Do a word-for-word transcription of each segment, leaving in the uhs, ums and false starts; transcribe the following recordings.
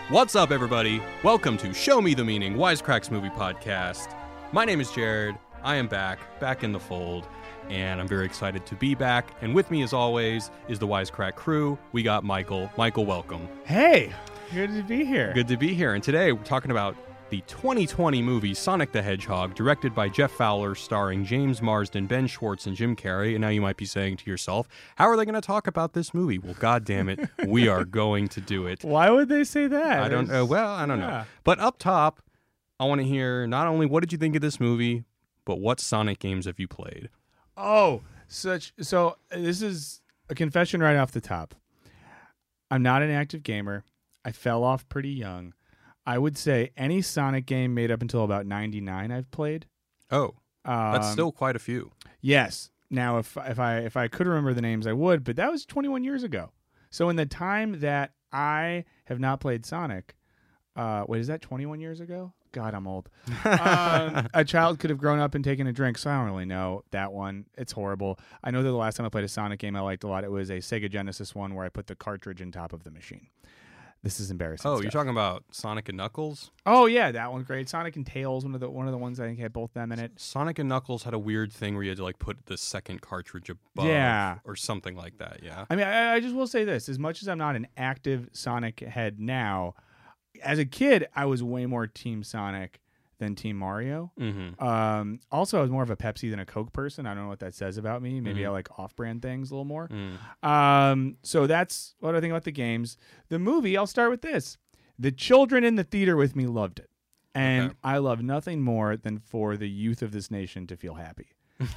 What's up, everybody? Welcome to Show Me the Meaning, Wisecracks Movie Podcast. My name is Jared. I am back, back in the fold, and I'm very excited to be back. And with me, as always, is the Wisecrack crew. We got Michael. Michael, welcome. Hey, good to be here. Good to be here. And today, we're talking about the twenty twenty movie Sonic the Hedgehog, directed by Jeff Fowler, starring James Marsden, Ben Schwartz, and Jim Carrey. And now you might be saying to yourself, how are they going to talk about this movie? Well, God damn it, we are going to do it. Why would they say that? I don't know. Well, I don't yeah. know. But up top, I want to hear not only what did you think of this movie, but what Sonic games have you played? Oh, such. So this is a confession right off the top. I'm not an active gamer. I fell off pretty young. I would say any Sonic game made up until about ninety-nine I've played. Oh, um, that's still quite a few. Yes. Now, if if I if I could remember the names, I would, but that was twenty-one years ago. So in the time that I have not played Sonic, uh, wait, is that twenty-one years ago? God, I'm old. um, a child could have grown up and taken a drink, so I don't really know that one. It's horrible. I know that the last time I played a Sonic game I liked a lot, it was a Sega Genesis one where I put the cartridge on top of the machine. This is embarrassing. Oh, stuff. You're talking about Sonic and Knuckles? Oh yeah, that one's great. Sonic and Tails, one of the one of the ones I think had both them in it. Sonic and Knuckles had a weird thing where you had to like put the second cartridge above, yeah, or something like that. Yeah. I mean, I, I just will say this: as much as I'm not an active Sonic head now, as a kid, I was way more Team Sonic than Team Mario. Mm-hmm. Um, also, I was more of a Pepsi than a Coke person. I don't know what that says about me. Maybe mm-hmm. I like off-brand things a little more. Mm. Um, so that's what I think about the games. The movie, I'll start with this. The children in the theater with me loved it. And okay. I love nothing more than for the youth of this nation to feel happy.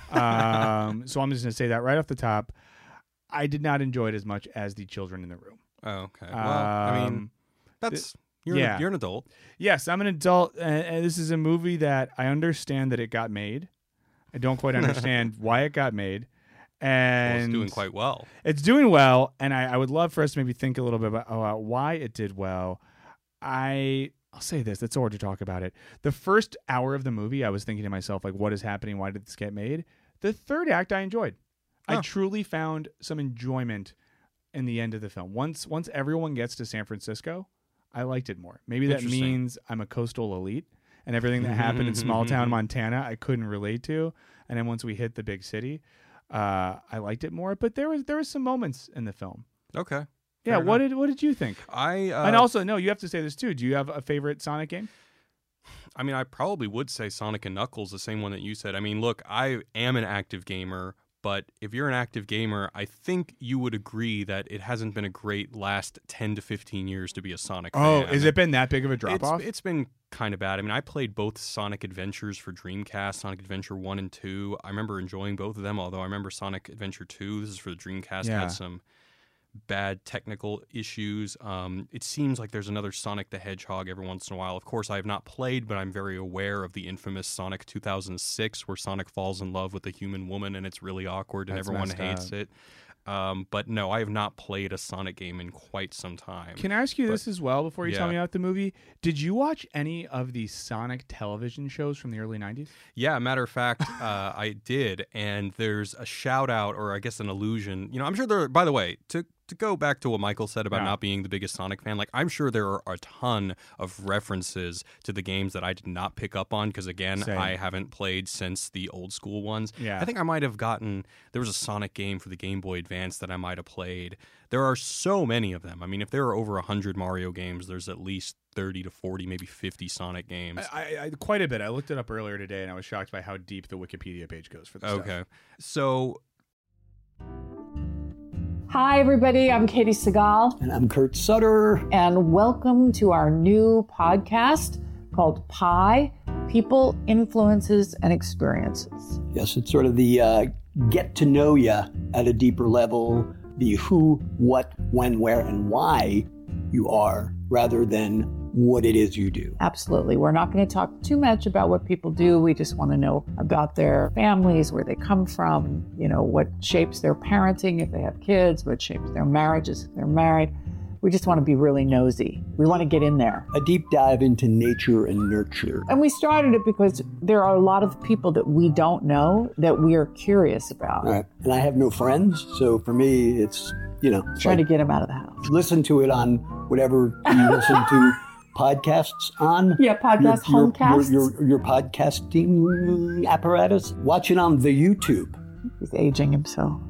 um, so I'm just going to say that right off the top. I did not enjoy it as much as the children in the room. Oh, okay. Well, um, I mean, that's... You're, yeah. an, you're an adult. Yes, I'm an adult, and, and this is a movie that I understand that it got made. I don't quite understand why it got made. And well, it's doing quite well. It's doing well, and I, I would love for us to maybe think a little bit about, about why it did well. I, I'll say this. It's hard to talk about it. The first hour of the movie, I was thinking to myself, like, what is happening? Why did this get made? The third act, I enjoyed. Oh. I truly found some enjoyment in the end of the film. Once, once everyone gets to San Francisco, I liked it more. Maybe that means I'm a coastal elite and everything that happened in small town Montana I couldn't relate to. And then once we hit the big city, uh, I liked it more. But there was there was some moments in the film. Okay. Yeah. What did what did you think? I uh, and also no, you have to say this too. Do you have a favorite Sonic game? I mean, I probably would say Sonic and Knuckles, the same one that you said. I mean, look, I am an active gamer. But if you're an active gamer, I think you would agree that it hasn't been a great last ten to fifteen years to be a Sonic fan. Oh, has it been that big of a drop-off? It's, it's been kind of bad. I mean, I played both Sonic Adventures for Dreamcast, Sonic Adventure one and two. I remember enjoying both of them, although I remember Sonic Adventure two, this is for the Dreamcast, yeah. had some bad technical issues. Um, it seems like there's another Sonic the Hedgehog every once in a while. Of course, I have not played, but I'm very aware of the infamous Sonic two thousand six, where Sonic falls in love with a human woman, and it's really awkward, and That's everyone hates up. it. Um, but no, I have not played a Sonic game in quite some time. Can I ask you but, this as well before you yeah. tell me about the movie? Did you watch any of the Sonic television shows from the early nineties? Yeah, matter of fact, uh, I did. And there's a shout out, or I guess an allusion. You know, I'm sure there, by the way, to to go back to what Michael said about yeah. not being the biggest Sonic fan, like I'm sure there are a ton of references to the games that I did not pick up on because, again, Same. I haven't played since the old school ones. Yeah. I think I might have gotten, there was a Sonic game for the Game Boy Advance that I might have played. There are so many of them. I mean, if there are over one hundred Mario games, there's at least thirty to forty, maybe fifty Sonic games. I, I, quite a bit. I looked it up earlier today, and I was shocked by how deep the Wikipedia page goes for this Okay. stuff. So... Hi, everybody. I'm Katie Segal. And I'm Kurt Sutter. And welcome to our new podcast called Pi, People, Influences, and Experiences. Yes, it's sort of the uh, get to know you at a deeper level, the who, what, when, where, and why you are, rather than what it is you do. Absolutely. We're not going to talk too much about what people do. We just want to know about their families, where they come from, you know, what shapes their parenting if they have kids, what shapes their marriages if they're married. We just want to be really nosy. We want to get in there. A deep dive into nature and nurture. And we started it because there are a lot of people that we don't know that we are curious about. Right. And I have no friends, so for me, it's you know, it's Trying like, to get him out of the house. listen to it on whatever you listen to podcasts on. Yeah, podcast, your, homecasts. Your, your, your podcasting apparatus. Watch it on the YouTube. He's aging himself.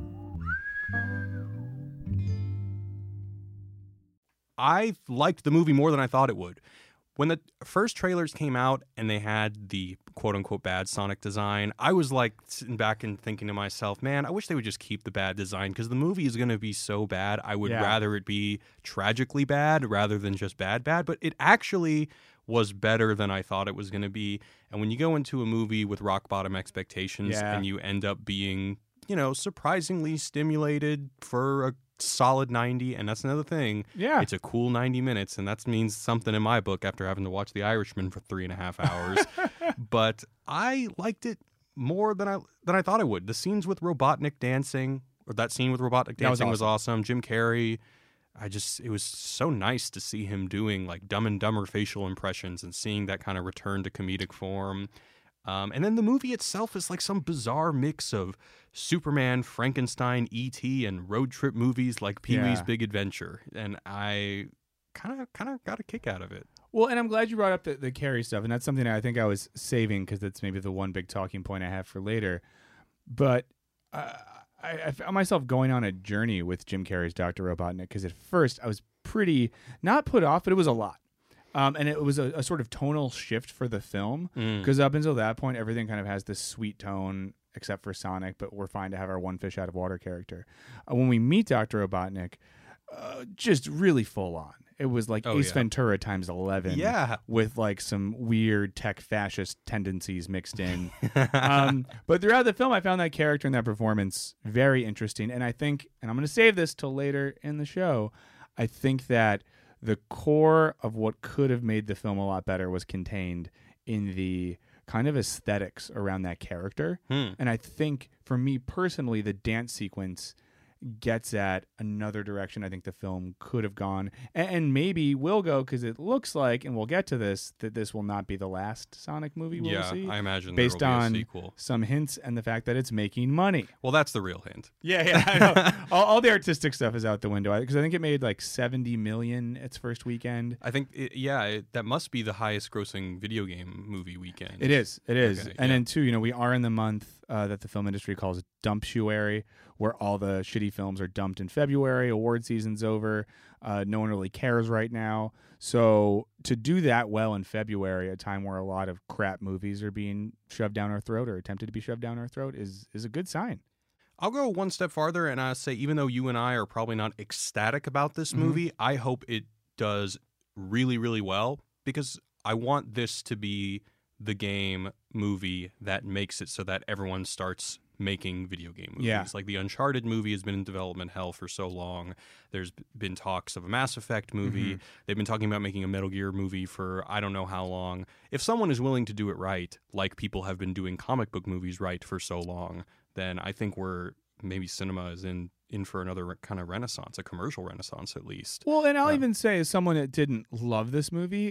I liked the movie more than I thought it would. When the first trailers came out and they had the quote-unquote bad Sonic design, I was like sitting back and thinking to myself, man, I wish they would just keep the bad design because the movie is going to be so bad. I would Yeah. rather it be tragically bad rather than just bad bad. But it actually was better than I thought it was going to be. And when you go into a movie with rock-bottom expectations Yeah. and you end up being, you know, surprisingly stimulated for a solid ninety, and that's another thing. Yeah. It's a cool ninety minutes, and that means something in my book after having to watch The Irishman for three and a half hours. But I liked it more than I than I thought I would. The scenes with Robotnik dancing, or that scene with Robotnik That was dancing was awesome. awesome. Jim Carrey, I just, it was so nice to see him doing like Dumb and Dumber facial impressions and seeing that kind of return to comedic form. Um, and then the movie itself is like some bizarre mix of Superman, Frankenstein, E T, and road trip movies like Pee-wee's Yeah. Big Adventure. And I kind of kind of got a kick out of it. Well, and I'm glad you brought up the, the Carrie stuff, and that's something I think I was saving because that's maybe the one big talking point I have for later. But uh, I, I found myself going on a journey with Jim Carrey's Doctor Robotnik because at first I was pretty, not put off, but it was a lot. Um, and it was a, a sort of tonal shift for the film Mm. because up until that point, everything kind of has this sweet tone except for Sonic, but we're fine to have our one fish out of water character. Uh, when we meet Doctor Robotnik, uh, just really full on. It was like Oh, Ace yeah. Ventura times eleven Yeah. with like some weird tech fascist tendencies mixed in. um, but throughout the film, I found that character and that performance very interesting. And I think, and I'm going to save this till later in the show, I think that the core of what could have made the film a lot better was contained in the kind of aesthetics around that character. Hmm. And I think for me personally, the dance sequence gets at another direction I think the film could have gone and, and maybe will go because it looks like, and we'll get to this, that this will not be the last Sonic movie we'll Yeah, see. I imagine based there will be on a sequel. some hints and the fact that it's making money. Well, that's the real hint. Yeah, yeah, I know. all, all the artistic stuff is out the window because I think it made like seventy million its first weekend. I think, it, yeah, it, that must be the highest grossing video game movie weekend. It is. It is. Okay, and yeah. then, too, you know, we are in the month uh, that the film industry calls dumptuary, where all the shitty films are dumped in February. Award season's over. Uh, no one really cares right now. So to do that well in February, a time where a lot of crap movies are being shoved down our throat or attempted to be shoved down our throat, is is a good sign. I'll go one step farther and I'll say, even though you and I are probably not ecstatic about this Mhm. movie, I hope it does really, really well because I want this to be the game movie that makes it so that everyone starts making video game movies. Yeah. Like the Uncharted movie has been in development hell for so long. There's b- been talks of a Mass Effect movie. Mhm. They've been talking about making a Metal Gear movie for I don't know how long. If someone is willing to do it right, like people have been doing comic book movies right for so long, then I think we're maybe cinema is in in for another re- kind of renaissance, a commercial renaissance at least. Well, and I'll Uh, even say, as someone that didn't love this movie,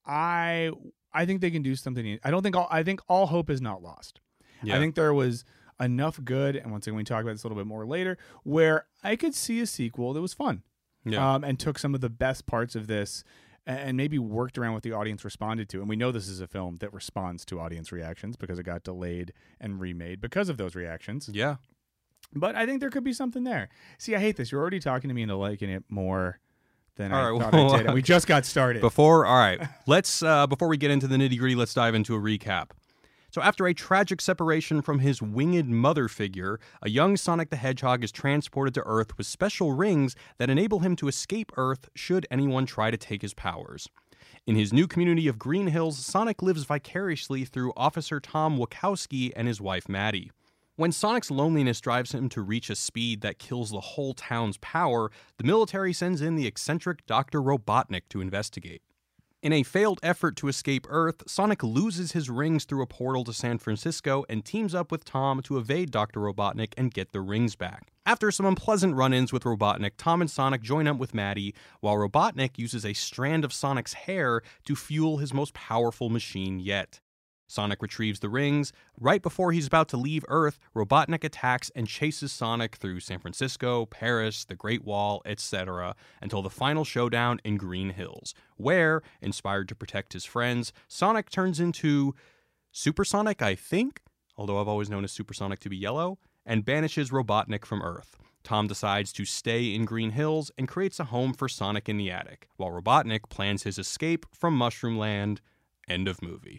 I I think they can do something. I don't think all I think all hope is not lost. Yeah. I think there was enough good, and once again, we talk about this a little bit more later, where I could see a sequel that was fun, Yeah. um, and took some of the best parts of this a- and maybe worked around what the audience responded to. And we know this is a film that responds to audience reactions because it got delayed and remade because of those reactions. yeah. But I think there could be something there. See, I hate this. You're already talking to me into liking it more than I All right, thought well, I did. And we just got started. Before, all right, let's uh, before we get into the nitty gritty, let's dive into a recap. So, after a tragic separation from his winged mother figure, a young Sonic the Hedgehog is transported to Earth with special rings that enable him to escape Earth should anyone try to take his powers. In his new community of Green Hills, Sonic lives vicariously through Officer Tom Wachowski and his wife Maddie. When Sonic's loneliness drives him to reach a speed that kills the whole town's power, the military sends in the eccentric Doctor Robotnik to investigate. In a failed effort to escape Earth, Sonic loses his rings through a portal to San Francisco and teams up with Tom to evade Doctor Robotnik and get the rings back. After some unpleasant run-ins with Robotnik, Tom and Sonic join up with Maddie, while Robotnik uses a strand of Sonic's hair to fuel his most powerful machine yet. Sonic retrieves the rings. Right before he's about to leave Earth, Robotnik attacks and chases Sonic through San Francisco, Paris, the Great Wall, et cetera, until the final showdown in Green Hills, where, inspired to protect his friends, Sonic turns into Supersonic, I think, although I've always known as Supersonic to be yellow, and banishes Robotnik from Earth. Tom decides to stay in Green Hills and creates a home for Sonic in the attic, while Robotnik plans his escape from Mushroom Land. End of movie.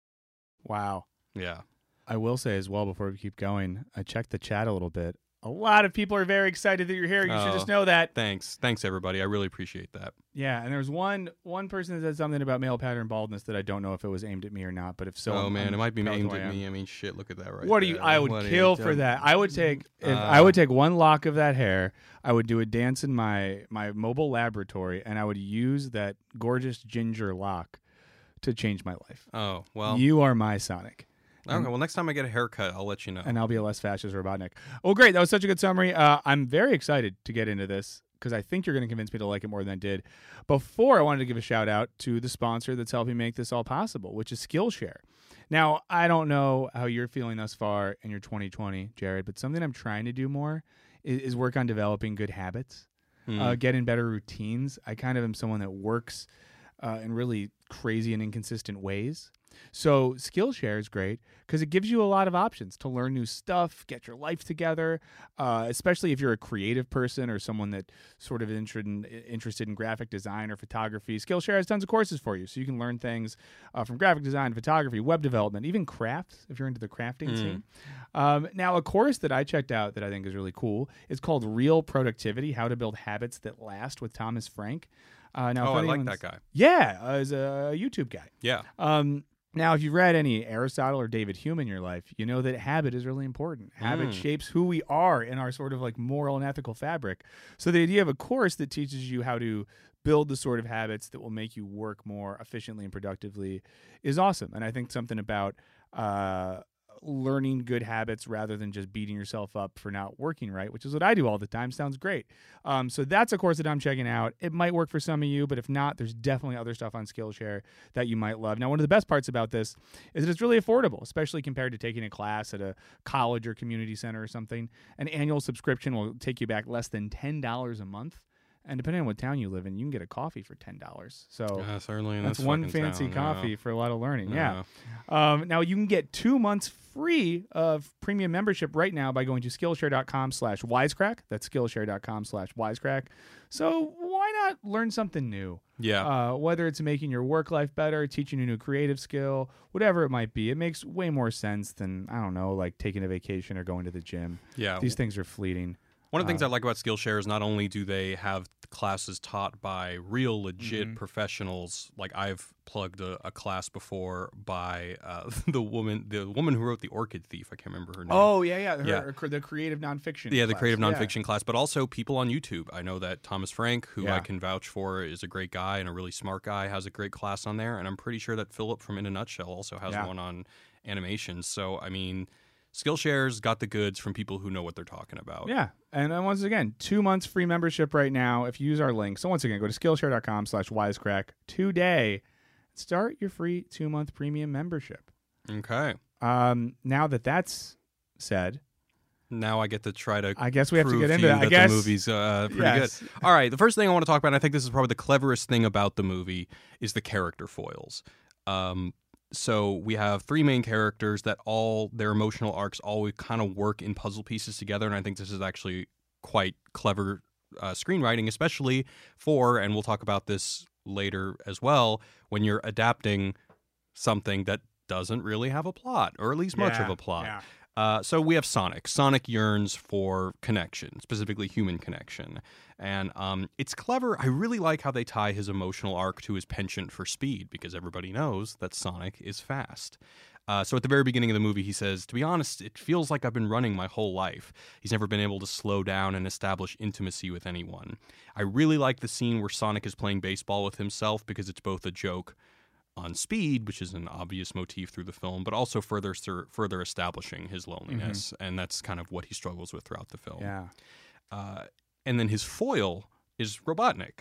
Wow. Yeah. I will say as well, before we keep going, I checked the chat a little bit. A lot of people are very excited that you're here. You Oh, should just know that. Thanks. Thanks, everybody. I really appreciate that. Yeah, and there was one one person that said something about male pattern baldness that I don't know if it was aimed at me or not, but if so... oh, I'm- man, I'm it might be proud of aimed who I at am. me. I mean, shit, look at that right What do you? there. I would What are kill you for doing? that. I would take if Uh, I would take one lock of that hair. I would do a dance in my my mobile laboratory, and I would use that gorgeous ginger lock to change my life. Oh, well. You are my Sonic, Okay, well, next time I get a haircut, I'll let you know. and I'll be a less fascist Robotnik. Oh, great! That was such a good summary. Uh, I'm very excited to get into this because I think you're going to convince me to like it more than I did. Before, I wanted to give a shout out to the sponsor that's helping make this all possible, which is Skillshare. Now, I don't know how you're feeling thus far in your twenty twenty, Jared, but something I'm trying to do more is, is work on developing good habits, Hmm. uh, get in better routines. I kind of am someone that works uh, in really crazy and inconsistent ways. So Skillshare is great because it gives you a lot of options to learn new stuff, get your life together, uh, especially if you're a creative person or someone that sort of interested in, interested in graphic design or photography. Skillshare has tons of courses for you, so you can learn things uh, from graphic design, photography, web development, even crafts if you're into the crafting Mm. scene. Um, now, a course that I checked out that I think is really cool is called Real Productivity: How to Build Habits That Last with Thomas Frank. Uh, now, oh, if I like anyone's- that guy. Yeah, uh, as a YouTube guy. Yeah. Um, now, if you've read any Aristotle or David Hume in your life, you know that habit is really important. Habit Mm. shapes who we are in our sort of like moral and ethical fabric. So the idea of a course that teaches you how to build the sort of habits that will make you work more efficiently and productively is awesome. And I think something about uh, learning good habits rather than just beating yourself up for not working right, which is what I do all the time, sounds great. Um, so that's a course that I'm checking out. It might work for some of you, but if not, there's definitely other stuff on Skillshare that you might love. Now, one of the best parts about this is that it's really affordable, especially compared to taking a class at a college or community center or something. An annual subscription will take you back less than ten dollars a month. And depending on what town you live in, you can get a coffee for ten dollars. So Yeah, certainly. in that's this one fucking fancy town, coffee for a lot of learning. Yeah. Yeah. Um, now you can get two months free of premium membership right now by going to Skillshare.com slash wisecrack. That's Skillshare.com slash wisecrack. So why not learn something new? Yeah. Uh, whether it's making your work life better, teaching a new creative skill, whatever it might be, it makes way more sense than, I don't know, like taking a vacation or going to the gym. yeah. These things are fleeting. One of the things Uh, I like about Skillshare is not only do they have classes taught by real, legit Mhm. professionals. Like I've plugged a, a class before by uh, the woman, the woman who wrote The Orchid Thief. I can't remember her name. Oh, yeah, yeah. Her, Yeah. her- the creative nonfiction. Yeah, the class. creative Yeah. nonfiction class, but also people on YouTube. I know that Thomas Frank, who Yeah. I can vouch for, is a great guy and a really smart guy, has a great class on there. And I'm pretty sure that Philip from In a Nutshell also has Yeah. one on animation. So, I mean, Skillshare's got the goods from people who know what they're talking about. Yeah. And then once again, two months free membership right now if you use our link. So once again, go to Skillshare.com slash wisecrack today. Start your free two-month premium membership. Okay. Um, now that that's said, Now I get to try to I guess we have to prove get to into you that. I that guess the movie's uh, pretty yes. good. All right, the first thing I want to talk about, and I think this is probably the cleverest thing about the movie, is the character foils. Um, so we have three main characters that all their emotional arcs always kind of work in puzzle pieces together, and I think this is actually quite clever uh, screenwriting, especially for, and we'll talk about this later as well, when you're adapting something that doesn't really have a plot, or at least much Yeah, of a plot. yeah. Uh, so we have Sonic. Sonic yearns for connection, specifically human connection. And um, it's clever. I really like how they tie his emotional arc to his penchant for speed, because everybody knows that Sonic is fast. Uh, so at the very beginning of the movie, he says, to be honest, it feels like I've been running my whole life. He's never been able to slow down and establish intimacy with anyone. I really like the scene where Sonic is playing baseball with himself, because it's both a joke on speed, which is an obvious motif through the film, but also further sur- further establishing his loneliness, and that's kind of what he struggles with throughout the film. Yeah. Uh, and then his foil is Robotnik,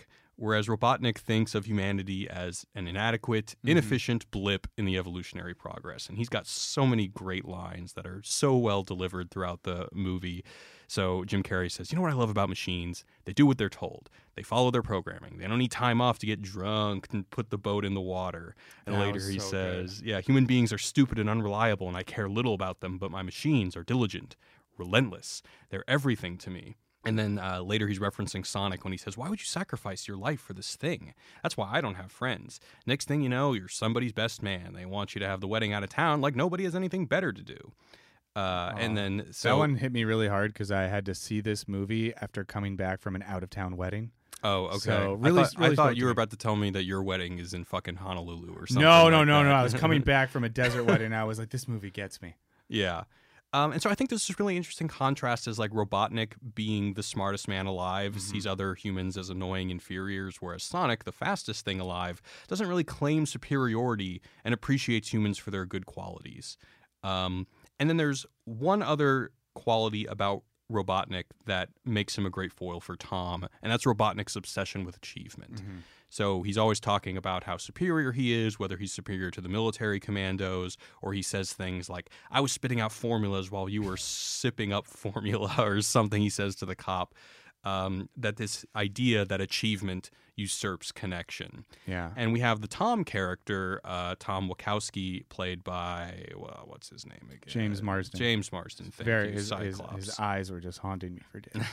whereas Robotnik thinks of humanity as an inadequate, inefficient blip in the evolutionary progress. And he's got so many great lines that are so well delivered throughout the movie. So Jim Carrey says, you know what I love about machines? They do what they're told. They follow their programming. They don't need time off to get drunk and put the boat in the water. And That later was he so says, yeah, human beings are stupid and unreliable, and I care little about them, but my machines are diligent, relentless. They're everything to me. And then uh, later he's referencing Sonic when he says, why would you sacrifice your life for this thing? That's why I don't have friends. Next thing you know, you're somebody's best man. They want you to have the wedding out of town like nobody has anything better to do. Uh, Oh, and then so that one hit me really hard because I had to see this movie after coming back from an out-of-town wedding. Oh, okay. So really- I thought, really I thought spoke you to were me. about to tell me that your wedding is in fucking Honolulu or something. No, no, like no, that. no. I was coming back from a desert wedding. And I was like, this movie gets me. Yeah. Um, and so I think this is really interesting contrast is like Robotnik being the smartest man alive, sees other humans as annoying inferiors, whereas Sonic, the fastest thing alive, doesn't really claim superiority and appreciates humans for their good qualities. Um, and then there's one other quality about Robotnik that makes him a great foil for Tom, and that's Robotnik's obsession with achievement. So he's always talking about how superior he is, whether he's superior to the military commandos, or he says things like, I was spitting out formulas while you were sipping up formula, or something he says to the cop. Um, that this idea that achievement usurps connection. Yeah. And we have the Tom character, uh, Tom Wachowski, played by, well, what's his name again? James Marsden. James Marsden. Thank Very, you, his, his, Cyclops. his eyes were just haunting me for days.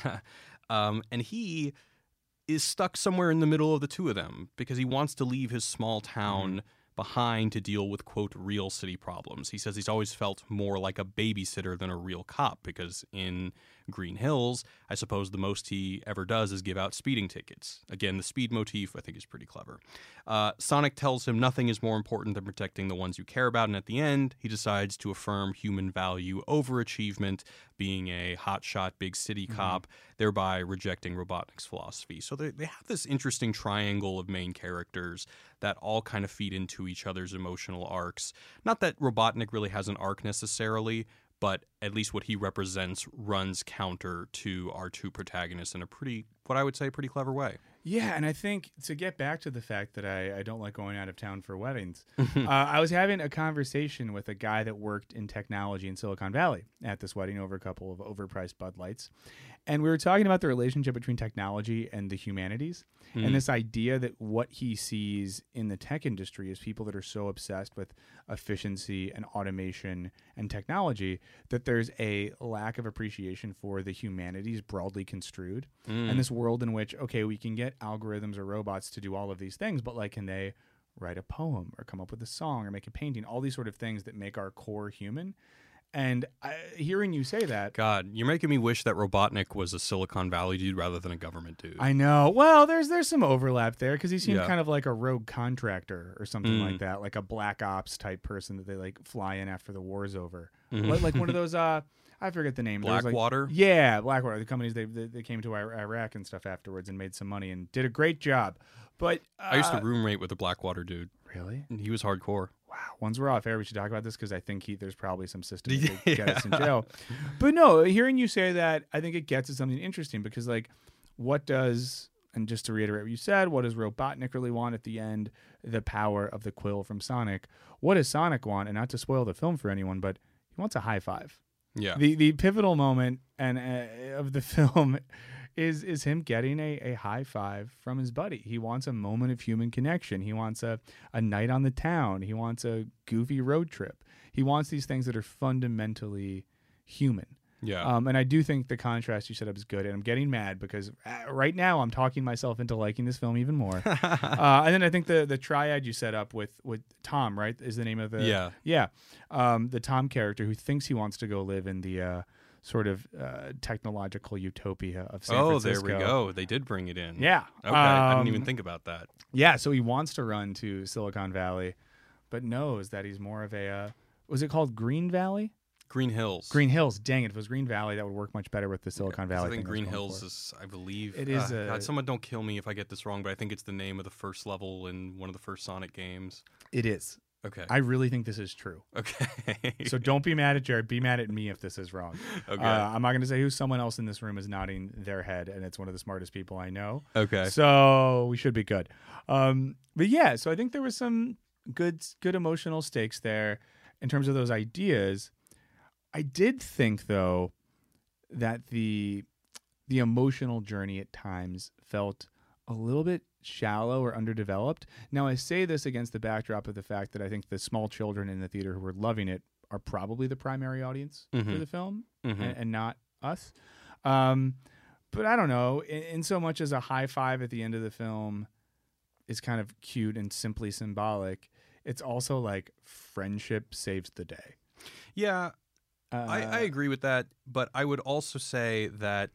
um, and he is stuck somewhere in the middle of the two of them because he wants to leave his small town Mm-hmm. behind to deal with, quote, real city problems. He says he's always felt more like a babysitter than a real cop because in Green Hills, I suppose the most he ever does is give out speeding tickets. Again, the speed motif I think is pretty clever. Uh, Sonic tells him nothing is more important than protecting the ones you care about, and at the end, he decides to affirm human value over achievement, being a hotshot big city cop, thereby rejecting Robotnik's philosophy. So they, they have this interesting triangle of main characters that all kind of feed into each other's emotional arcs. Not that Robotnik really has an arc necessarily, but at least what he represents runs counter to our two protagonists in a pretty, what I would say, pretty clever way. Yeah, and I think to get back to the fact that I, I don't like going out of town for weddings, uh, I was having a conversation with a guy that worked in technology in Silicon Valley at this wedding over a couple of overpriced Bud Lights. And we were talking about the relationship between technology and the humanities, Mm. and this idea that what he sees in the tech industry is people that are so obsessed with efficiency and automation and technology that there's a lack of appreciation for the humanities broadly construed. Mm. And this world in which, okay, we can get algorithms or robots to do all of these things, but like, can they write a poem or come up with a song or make a painting? All these sort of things that make our core human. And I, hearing you say that, God, you're making me wish that Robotnik was a Silicon Valley dude rather than a government dude. I know. Well, there's there's some overlap there because he seemed Yeah. kind of like a rogue contractor or something Mm. like that, like a black ops type person that they like fly in after the war's over, Mhm. like, like one of those. Uh, I forget the name. There was, like- Blackwater? yeah, Blackwater. The companies they, they they came to Ir- Iraq and stuff afterwards and made some money and did a great job. But uh, I used to roommate with a Blackwater dude. really. He was hardcore. Wow. Once we're off air, we should talk about this because I think he, there's probably some system Yeah. that could get us in jail. But no, hearing you say that, I think it gets at something interesting because, like, what does, and just to reiterate what you said, what does Robotnik really want at the end? The power of the quill from Sonic. What does Sonic want? And not to spoil the film for anyone, but he wants a high five. Yeah. The the pivotal moment and uh, of the film is is him getting a, a high five from his buddy. He wants a moment of human connection. He wants a, a night on the town. He wants a goofy road trip. He wants these things that are fundamentally human. yeah. Um, and I do think the contrast you set up is good. And I'm getting mad because uh, right now I'm talking myself into liking this film even more. uh, and then I think the the triad you set up with with Tom, right, is the name of the Yeah. yeah um, the Tom character who thinks he wants to go live in the uh, sort of uh, technological utopia of San oh, Francisco. there we go. They did bring it in. Yeah. Okay. I didn't Um, even think about that. Yeah. So he wants to run to Silicon Valley, but knows that he's more of a uh, was it called Green Valley? Green Hills. Green Hills. Dang it! If it was Green Valley, that would work much better with the Silicon Yeah, 'cause Valley. I think thing I was Green going Hills for. is, I believe. It is uh, a- God, someone don't kill me if I get this wrong, but I think it's the name of the first level in one of the first Sonic games. It is. Okay. I really think this is true. Okay. So don't be mad at Jared. Be mad at me if this is wrong. Okay. Uh, I'm not going to say who. Someone else in this room is nodding their head, and it's one of the smartest people I know. Okay. So we should be good. Um, but yeah, so I think there was some good, good emotional stakes there in terms of those ideas. I did think, though, that the the emotional journey at times felt a little bit shallow or underdeveloped. Now, I say this against the backdrop of the fact that I think the small children in the theater who were loving it are probably the primary audience Mhm. for the film Mhm. and, and not us. Um, but I don't know, in, in so much as a high five at the end of the film is kind of cute and simply symbolic, it's also like friendship saves the day. Yeah, Uh, I, I agree with that, but I would also say that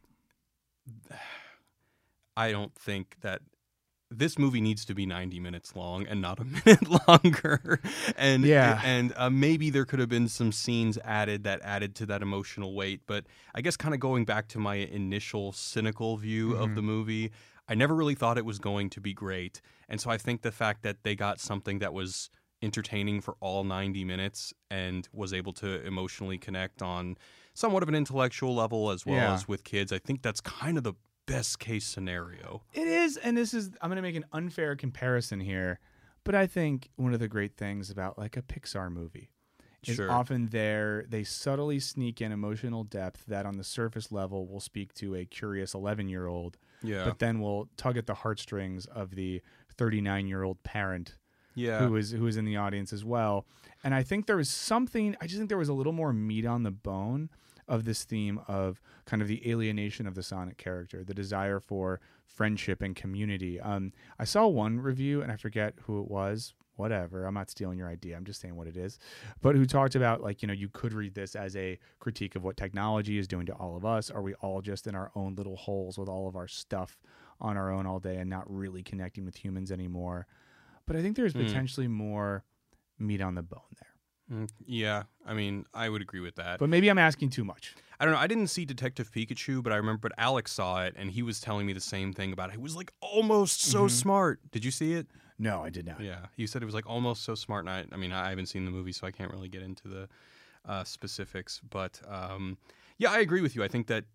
I don't think that this movie needs to be ninety minutes long and not a minute longer. And Yeah. and uh, maybe there could have been some scenes added that added to that emotional weight. But I guess kind of going back to my initial cynical view Mhm. of the movie, I never really thought it was going to be great. And so I think the fact that they got something that was entertaining for all ninety minutes and was able to emotionally connect on somewhat of an intellectual level as well Yeah. as with kids, I think that's kind of the best case scenario. It is, and this is, I'm going to make an unfair comparison here, but I think one of the great things about like a Pixar movie is Sure. often there, they subtly sneak in emotional depth that on the surface level will speak to a curious eleven-year-old, Yeah. but then will tug at the heartstrings of the thirty-nine-year-old parent yeah. who was who was in the audience as well. And I think there was something, I just think there was a little more meat on the bone of this theme of kind of the alienation of the Sonic character, the desire for friendship and community. Um, I saw one review, and I forget who it was, whatever, I'm not stealing your idea, I'm just saying what it is, but who talked about, like, you know, you could read this as a critique of what technology is doing to all of us. Are we all just in our own little holes with all of our stuff on our own all day and not really connecting with humans anymore? But I think there's Mm. potentially more meat on the bone there. Mm, yeah, I mean, I would agree with that. But maybe I'm asking too much. I don't know. I didn't see Detective Pikachu, but I remember but Alex saw it, and he was telling me the same thing about it. He was like almost so Mhm. smart. Did you see it? No, I did not. Yeah, you said it was like almost so smart. And I, I mean, I haven't seen the movie, so I can't really get into the uh, specifics. But um, yeah, I agree with you. I think that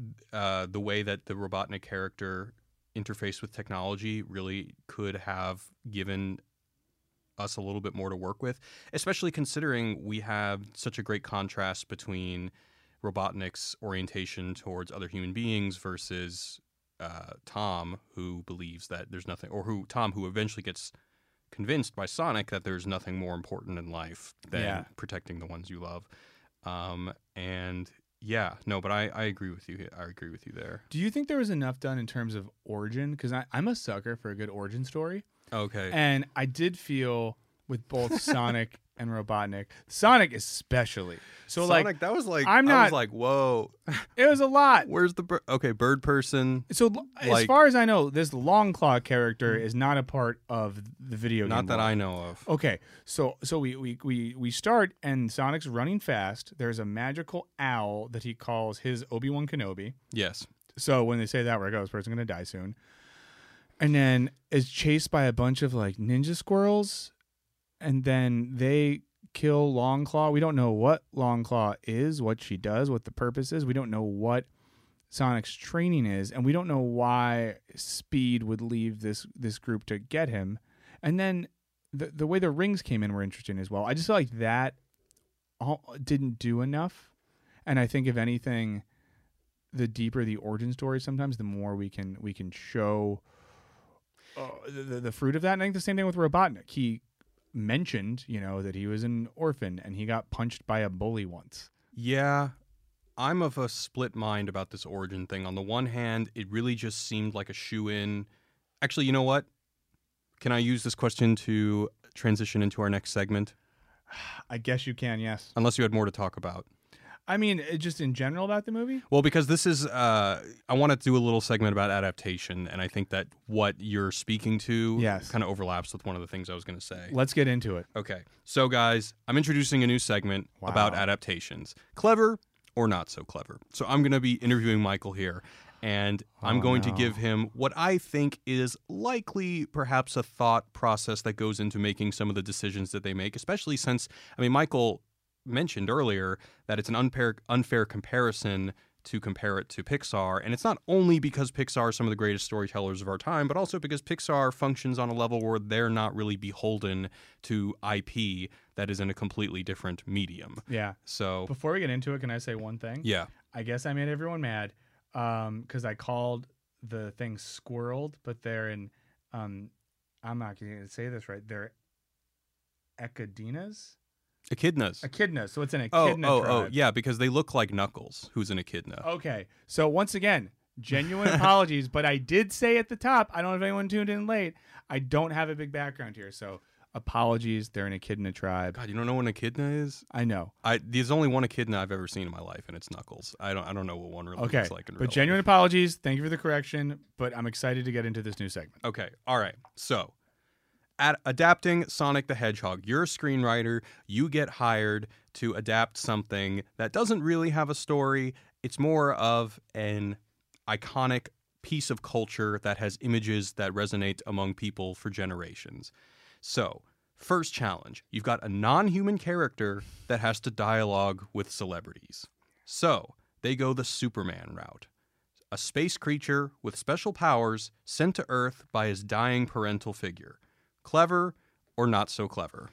uh, the way that the Robotnik character interfaced with technology really could have given us a little bit more to work with, especially considering we have such a great contrast between Robotnik's orientation towards other human beings versus uh, Tom, who believes that there's nothing, or who Tom, who eventually gets convinced by Sonic that there's nothing more important in life than Yeah. protecting the ones you love. Um, and yeah, no, but I, I agree with you. I agree with you there. Do you think there was enough done in terms of origin? Because I'm a sucker for a good origin story. Okay. And I did feel with both Sonic and Robotnik, Sonic especially. So, Sonic, like, that was like, I'm I not- was like, whoa, it was a lot. where's the, bir- okay, bird person. So, l- as Like- far as I know, this Longclaw character is not a part of the video game. Not that world. I know of. Okay, so so we, we we we start and Sonic's running fast. There's a magical owl that he calls his Obi-Wan Kenobi. Yes. So when they say that, where it goes, person gonna die soon. And then is chased by a bunch of like ninja squirrels, and then they kill Longclaw. We don't know what Longclaw is, what she does, what the purpose is. We don't know what Sonic's training is, and we don't know why Speed would leave this this group to get him. And then the the way the rings came in were interesting as well. I just feel like that all didn't do enough. And I think if anything, the deeper the origin story, sometimes the more we can we can show uh, the, the fruit of that. And I think the same thing with Robotnik. He mentioned, you know, that he was an orphan and he got punched by a bully once. Yeah, I'm of a split mind about this origin thing. On the one hand, it really just seemed like a shoe-in. Actually, you know what? Can I use this question to transition into our next segment? I guess you can, yes. Unless you had more to talk about. I mean, it- just in general about the movie? Well, because this is, uh, I want to do a little segment about adaptation, and I think that what you're speaking to Yes. kind of overlaps with one of the things I was going to say. Let's get into it. Okay, so guys, I'm introducing a new segment Wow. about adaptations. Clever or not so clever. So I'm going to be interviewing Michael here. And Oh, I'm going to no. give him what I think is likely perhaps a thought process that goes into making some of the decisions that they make, especially since, I mean, Michael mentioned earlier that it's an unfair, unfair comparison to compare it to Pixar. And it's not only because Pixar are some of the greatest storytellers of our time, but also because Pixar functions on a level where they're not really beholden to I P that is in a completely different medium. Yeah. So, Before we get into it, can I say one thing? yeah. I guess I made everyone mad because I called the thing squirreled, but they're in, um, I'm not going to say this right. They're echidnas? Echidnas. Echidnas. So it's an Oh, echidna oh, tribe. oh, yeah, because they look like Knuckles, who's an echidna. Okay. So once again, genuine apologies, but I did say at the top, I don't know if anyone tuned in late, I don't have a big background here. So apologies. They're an echidna tribe. God, you don't know what an echidna is? I know. I there's only one echidna I've ever seen in my life, and it's Knuckles. I don't I don't know what one really Okay. looks like in real But genuine life. apologies. Thank you for the correction, but I'm excited to get into this new segment. Okay, all right. So, at adapting Sonic the Hedgehog, you're a screenwriter. You get hired to adapt something that doesn't really have a story. It's more of an iconic piece of culture that has images that resonate among people for generations. So, first challenge, you've got a non-human character that has to dialogue with celebrities. So, they go the Superman route. A space creature with special powers sent to Earth by his dying parental figure. Clever or not so clever?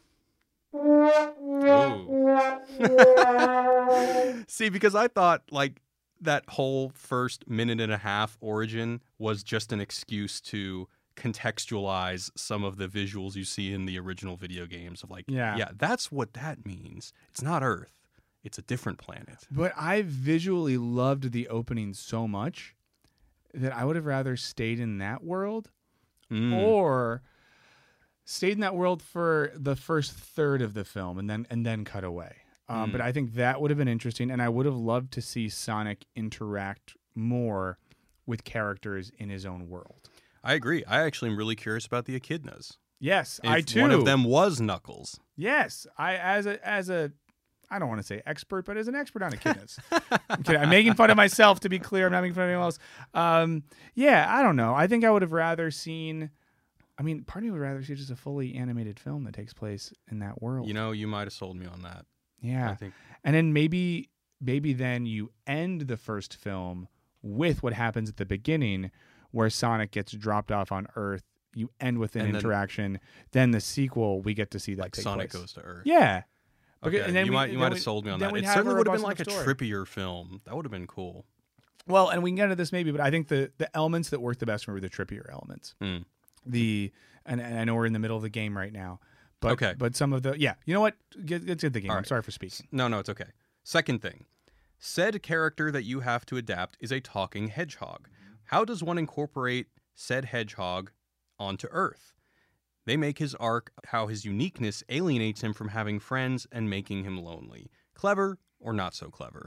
Ooh. See, because I thought, like, that whole first minute and a half origin was just an excuse to contextualize some of the visuals you see in the original video games of like, Yeah. yeah, that's what that means. It's not Earth. It's a different planet. But I visually loved the opening so much that I would have rather stayed in that world Mm. or stayed in that world for the first third of the film and then and then cut away. Um, Mm. But I think that would have been interesting, and I would have loved to see Sonic interact more with characters in his own world. I agree. I actually am really curious about the echidnas. Yes, If I too. one of them was Knuckles. Yes, I as a as a I don't want to say expert, but as an expert on echidnas. I'm kidding. I'm making fun of myself, to be clear. I'm not making fun of anyone else. Um, yeah, I don't know. I think I would have rather seen. I mean, part of me would rather see just a fully animated film that takes place in that world. You know, you might have sold me on that. yeah, I think. and then maybe maybe then you end the first film with what happens at the beginning, where Sonic gets dropped off on Earth. You end with an And then- interaction. Then the sequel, we get to see that Like take Sonic place. goes to Earth. Yeah. Okay, Okay, and then you we- might you then might we- have sold me on then that. we'd It have certainly a would have been like robust a story. trippier film. That would have been cool. Well, and we can get into this maybe, but I think the the elements that work the best were the trippier elements. Mm. The and, and I know we're in the middle of the game right now, but Okay. but some of the yeah, you know what? Get, get to the game. All I'm right. sorry for speaking. No, no, it's okay. Second thing, said character that you have to adapt is a talking hedgehog. How does one incorporate said hedgehog onto Earth? They make his arc how his uniqueness alienates him from having friends and making him lonely. Clever or not so clever?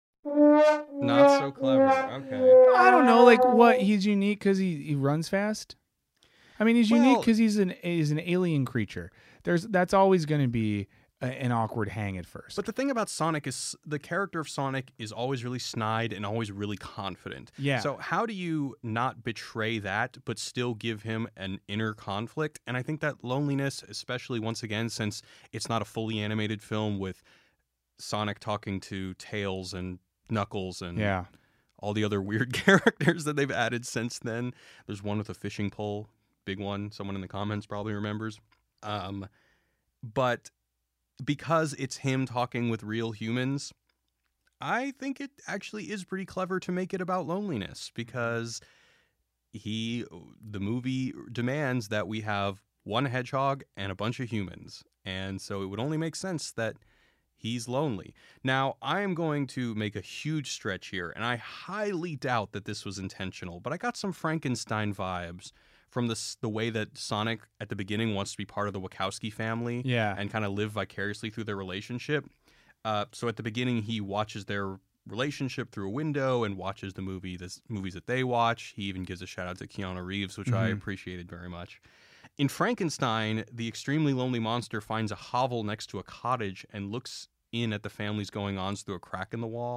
Not so clever. Okay. I don't know, like what he's unique because he, he runs fast. I mean, he's unique Well- because he's an he's an alien creature. There's that's always going to be a, an awkward hang at first. But the thing about Sonic is the character of Sonic is always really snide and always really confident. Yeah. So how do you not betray that but still give him an inner conflict? And I think that loneliness, especially once again, since it's not a fully animated film with Sonic talking to Tails and Knuckles and yeah, all the other weird characters that they've added since then. There's one with a fishing pole, big one. Someone in the comments probably remembers. Um, but because it's him talking with real humans, I think it actually is pretty clever to make it about loneliness because he, the movie demands that we have one hedgehog and a bunch of humans. And so it would only make sense that he's lonely. Now, I am going to make a huge stretch here, and I highly doubt that this was intentional, but I got some Frankenstein vibes from the, the way that Sonic at the beginning wants to be part of the Wachowski family yeah, and kind of live vicariously through their relationship. Uh, so at the beginning, he watches their relationship through a window and watches the movie, the movies that they watch. He even gives a shout out to Keanu Reeves, which I Mhm. appreciated very much. In Frankenstein, the extremely lonely monster finds a hovel next to a cottage and looks in at the family's going-ons through a crack in the wall.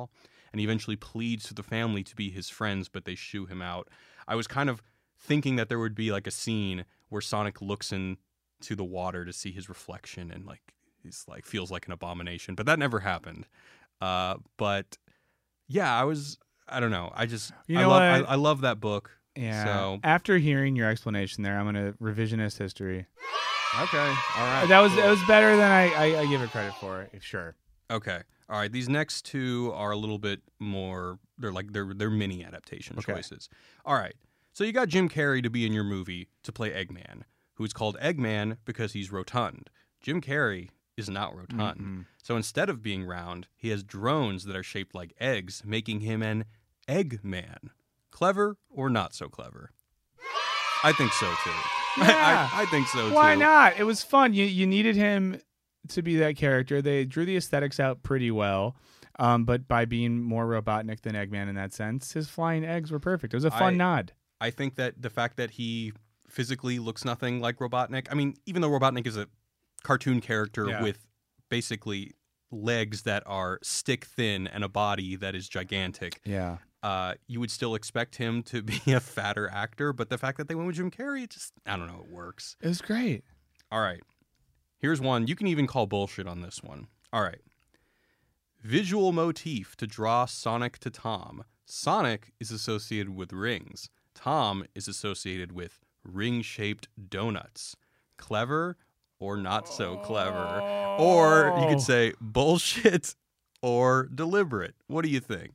and he eventually pleads to the family to be his friends, but they shoo him out. I was kind of thinking that there would be like a scene where Sonic looks into the water to see his reflection and like he's like feels like an abomination, but that never happened. Uh, but yeah, I was I don't know. I just You I know love I, what? I love that book. Yeah. So After hearing your explanation there, I'm gonna revisionist history. okay, all right. That was cool. it was better than I, I, I give it credit for. Sure. Okay. All right. These next two are a little bit more. They're like they're they're mini adaptation Okay. choices. All right. So you got Jim Carrey to be in your movie to play Eggman, who's called Eggman because he's rotund. Jim Carrey is not rotund. Mm-mm. So instead of being round, he has drones that are shaped like eggs, making him an Eggman. Clever or not so clever? I think so too. Yeah. I, I think so too. Why not? It was fun. You you needed him to be that character. They drew the aesthetics out pretty well. Um, but by being more Robotnik than Eggman in that sense, his flying eggs were perfect. It was a fun I- nod. I think that the fact that he physically looks nothing like Robotnik. I mean, even though Robotnik is a cartoon character Yeah. with basically legs that are stick thin and a body that is gigantic, Yeah. uh, you would still expect him to be a fatter actor. But the fact that they went with Jim Carrey, it just, I don't know, it works. It was great. All right. Here's one. You can even call bullshit on this one. All right. Visual motif to draw Sonic to Tom. Sonic is associated with rings. Tom is associated with ring-shaped donuts. Clever or not so clever? Or you could say bullshit or deliberate. What do you think?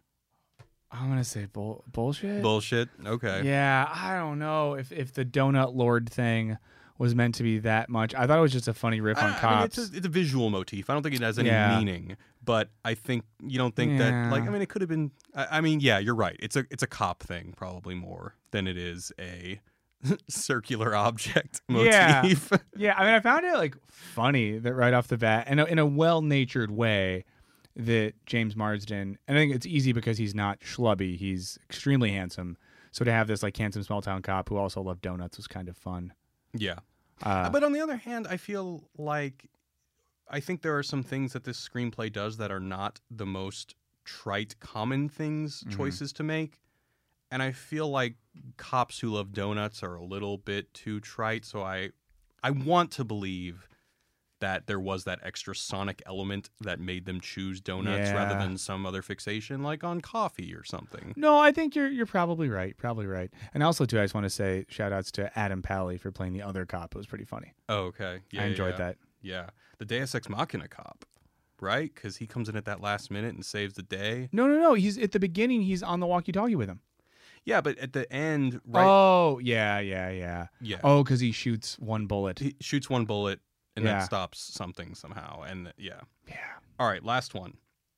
I'm gonna say bull- bullshit. Bullshit. Okay. Yeah, I don't know if if the donut lord thing was meant to be that much. I thought it was just a funny riff on I- I mean, cops. it's, a, it's a visual motif. I don't think it has any Yeah. meaning, but I think you don't think Yeah. that. Like, I mean, it could have been. I, I mean, yeah, you're right. It's a it's a cop thing probably more than it is a circular object Yeah. motif. Yeah, I mean, I found it like funny that right off the bat, in a, in a well-natured way, that James Marsden, and I think it's easy because he's not schlubby; he's extremely handsome. So to have this like handsome small town cop who also loved donuts was kind of fun. yeah, Uh, but on the other hand, I feel like I think there are some things that this screenplay does that are not the most trite, common things Mhm. choices to make. And I feel like cops who love donuts are a little bit too trite. So I, I want to believe that there was that extra Sonic element that made them choose donuts rather Yeah. than some other fixation like on coffee or something. No, I think you're you're probably right. Probably right. And also too, I just want to say shout outs to Adam Pally for playing the other cop. It was pretty funny. Oh, okay. Yeah, I yeah, enjoyed yeah. that. Yeah. The Deus Ex Machina cop, right? Because he comes in at that last minute and saves the day. No, no, no. He's at the beginning. He's on the walkie-talkie with him. Yeah, but at the end, right? Oh, yeah, yeah, yeah. yeah. Oh, because he shoots one bullet. He shoots one bullet and Yeah. that stops something somehow. And yeah. Yeah. All right, last one.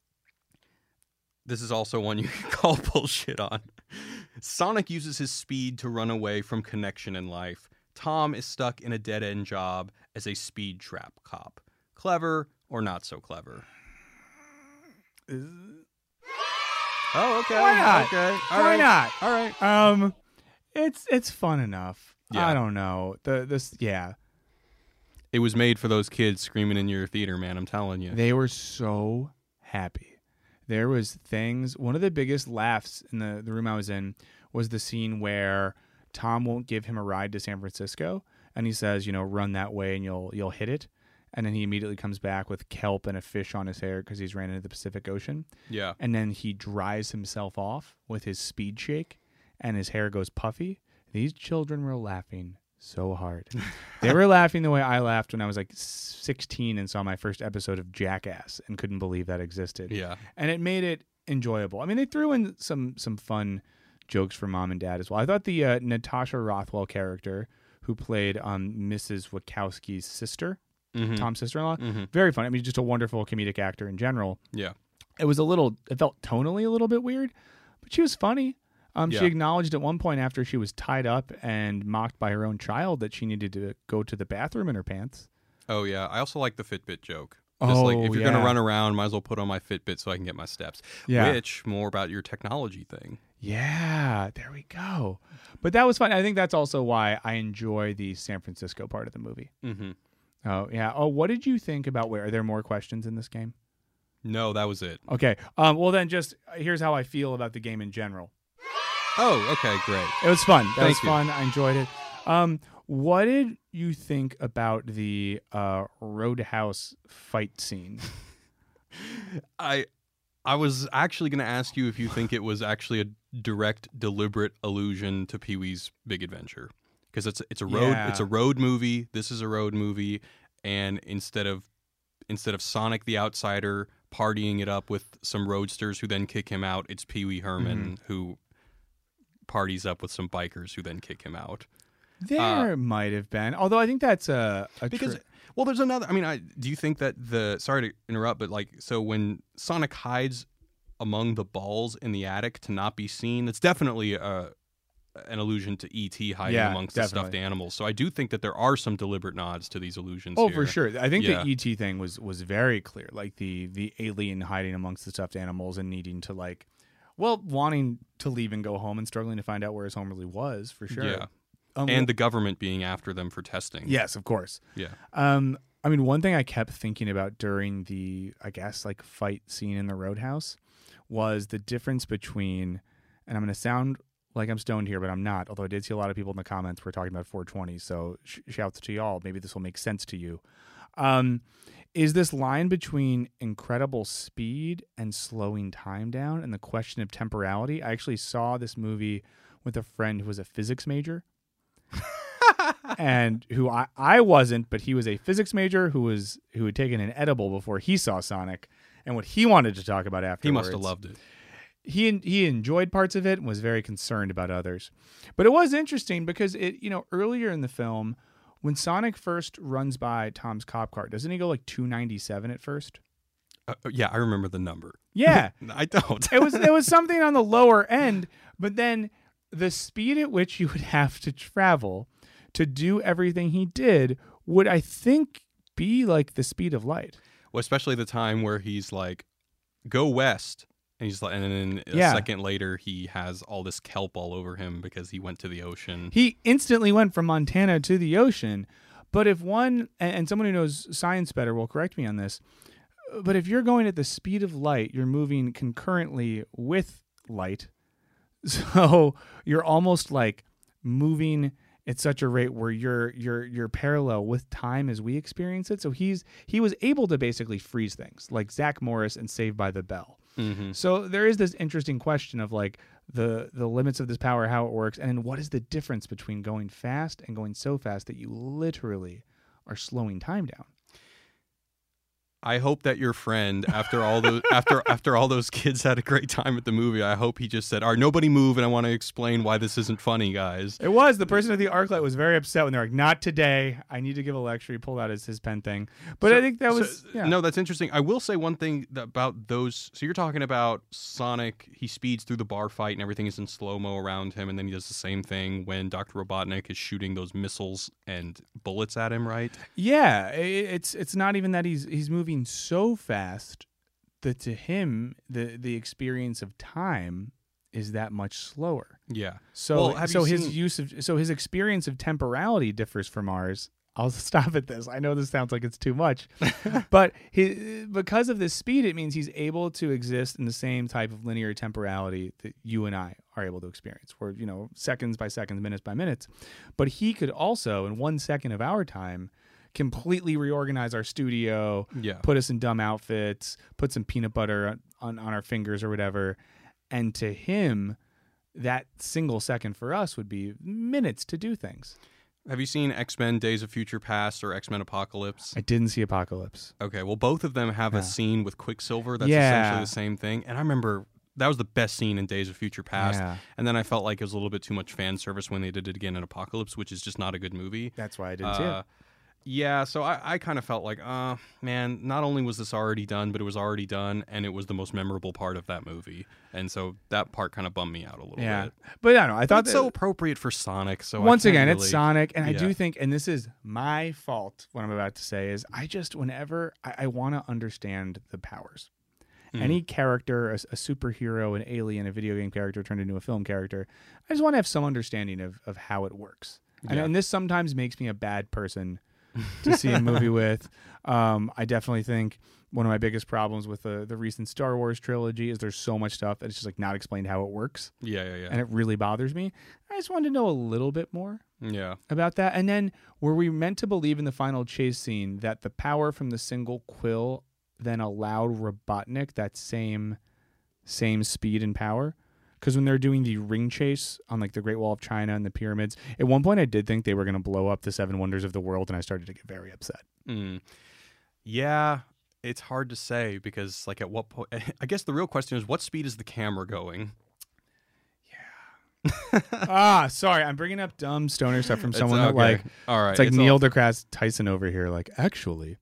This is also one you can call bullshit on. Sonic uses his speed to run away from connection in life. Tom is stuck in a dead-end job as a speed trap cop. Clever or not so clever? Oh, okay. Why not? Okay. All Why right. not? All right. Um, it's it's fun enough. Yeah. I don't know. The this yeah. It was made for those kids screaming in your theater, man. I'm telling you. They were so happy. There was things. One of the biggest laughs in the, the room I was in was the scene where Tom won't give him a ride to San Francisco, and he says, "You know, run that way, and you'll you'll hit it." And then he immediately comes back with kelp and a fish on his hair because he's ran into the Pacific Ocean. Yeah. And then he dries himself off with his speed shake, and his hair goes puffy. These children were laughing so hard. They were laughing the way I laughed when I was like sixteen and saw my first episode of Jackass and couldn't believe that existed. Yeah. And it made it enjoyable. I mean, they threw in some some fun jokes for mom and dad as well. I thought the uh, Natasha Rothwell character who played um, Missus Wachowski's sister, Mhm. Tom's sister-in-law, Mhm. very funny. I mean, just a wonderful comedic actor in general. Yeah. It was a little, it felt tonally a little bit weird, but she was funny. Um, Yeah. She acknowledged at one point after she was tied up and mocked by her own child that she needed to go to the bathroom in her pants. Oh yeah. I also like the Fitbit joke. Just like Oh, if you're yeah. gonna run around, might as well put on my Fitbit so I can get my steps. Yeah. Which more about your technology thing. Yeah, there we go. But that was fun. I think that's also why I enjoy the San Francisco part of the movie. Mm-hmm. Oh, yeah. Oh, what did you think about where? Are there more questions in this game? No, that was it. Okay. Um. Well, then just here's how I feel about the game in general. Oh, okay, great. It was fun. That Thank was you. fun. I enjoyed it. Um. What did you think about the uh, Roadhouse fight scene? I I was actually going to ask you if you think it was actually a direct, deliberate allusion to Pee-wee's Big Adventure, because it's it's a road Yeah. it's a road movie. This is a road movie, and instead of instead of Sonic the Outsider partying it up with some roadsters who then kick him out, it's Pee-wee Herman Mm-hmm. who parties up with some bikers who then kick him out. There might have been, although I think that's a, a Because tri- well, there's another. I mean, I do you think that the sorry to interrupt, but like so when Sonic hides among the balls in the attic to not be seen, that's definitely a an allusion to E T hiding Yeah, amongst the stuffed definitely. animals. So I do think that there are some deliberate nods to these allusions. Oh, here. for sure. I think Yeah. the E T thing was was very clear. Like the the alien hiding amongst the stuffed animals and needing to like, well, wanting to leave and go home and struggling to find out where his home really was. For sure. Yeah, Um, and the government being after them for testing. yes, of course. yeah. Um, I mean, one thing I kept thinking about during the, I guess, like fight scene in the Roadhouse was the difference between, and I'm going to sound like I'm stoned here, but I'm not. Although I did see a lot of people in the comments were talking about four twenty, so sh- shouts to y'all. Maybe this will make sense to you. Um, is this line between incredible speed and slowing time down, and the question of temporality? I actually saw this movie with a friend who was a physics major. And who I, I wasn't, but he was a physics major who was who had taken an edible before he saw Sonic, and what he wanted to talk about afterwards. He must have loved it. He he enjoyed parts of it and was very concerned about others. But it was interesting because it you know earlier in the film when Sonic first runs by Tom's cop car, doesn't he go like two ninety-seven at first? Uh, yeah, I remember the number. Yeah. I don't. it was it was something on the lower end, but then the speed at which you would have to travel to do everything he did would, I think, be like the speed of light. Well, especially the time where he's like, "Go west," and he's like, and then a Yeah. second later he has all this kelp all over him because he went to the ocean. He instantly went from Montana to the ocean. But if one, and and someone who knows science better will correct me on this, but if you're going at the speed of light, you're moving concurrently with light. So you're almost like moving at such a rate where you're you're you're parallel with time as we experience it. So he's he was able to basically freeze things like Zach Morris and Saved by the Bell. Mhm. So there is this interesting question of like the the limits of this power, how it works, and then what is the difference between going fast and going so fast that you literally are slowing time down. I hope that your friend, after all those after after all those kids had a great time at the movie, I hope he just said, "All right, nobody move, and I want to explain why this isn't funny, guys." It was the person at the ArcLight was very upset when they're like, "Not today. I need to give a lecture." He pulled out his, his pen thing, but So- I think that so- was yeah. No, that's interesting. I will say one thing that- about those. So you're talking about Sonic. He speeds through the bar fight, and everything is in slow mo around him, and then he does the same thing when Doctor Robotnik is shooting those missiles and bullets at him. Right? Yeah, i- it's it's not even that he's he's moving so fast that to him the the experience of time is that much slower. Yeah. So Well, have you so his seen- use of so his experience of temporality differs from ours. I'll stop at this. I know this sounds like it's too much, but he, because of this speed, it means he's able to exist in the same type of linear temporality that you and I are able to experience, where you know seconds by seconds, minutes by minutes. But he could also, in one second of our time, completely reorganize our studio, Yeah. put us in dumb outfits, put some peanut butter on, on, on our fingers or whatever. And to him, that single second for us would be minutes to do things. Have you seen X-Men: Days of Future Past or X-Men: Apocalypse? I didn't see Apocalypse. Okay, well, both of them have Yeah. a scene with Quicksilver that's Yeah. essentially the same thing. And I remember that was the best scene in Days of Future Past. Yeah. And then I felt like it was a little bit too much fan service when they did it again in Apocalypse, which is just not a good movie. That's why I didn't see Uh, it. Yeah, so I, I kind of felt like, uh, man, not only was this already done, but it was already done, and it was the most memorable part of that movie. And so that part kind of bummed me out a little Yeah. bit. But I don't know. I But thought it's that, so appropriate for Sonic. So I once can't again, really- it's Sonic. And I Yeah. do think, and this is my fault, what I'm about to say is I just, whenever I, I want to understand the powers. Mhm. Any character, a, a superhero, an alien, a video game character turned into a film character, I just want to have some understanding of, of how it works. And, Yeah. and this sometimes makes me a bad person to see a movie with. Um, I definitely think one of my biggest problems with the the recent Star Wars trilogy is there's so much stuff that it's just like not explained how it works. Yeah, yeah, yeah. And it really bothers me. I just wanted to know a little bit more yeah. about that. And then were we meant to believe in the final chase scene that the power from the single quill then allowed Robotnik that same same speed and power? Because when they're doing the ring chase on like the Great Wall of China and the pyramids, at one point I did think they were going to blow up the seven wonders of the world, and I started to get very upset. Mm. Yeah, it's hard to say because, like, at what point? I guess the real question is, what speed is the camera going? ah, sorry, I'm bringing up dumb stoner stuff from It's someone that okay. like, all right, it's like it's Neil all- deGrasse Tyson over here. Like, actually,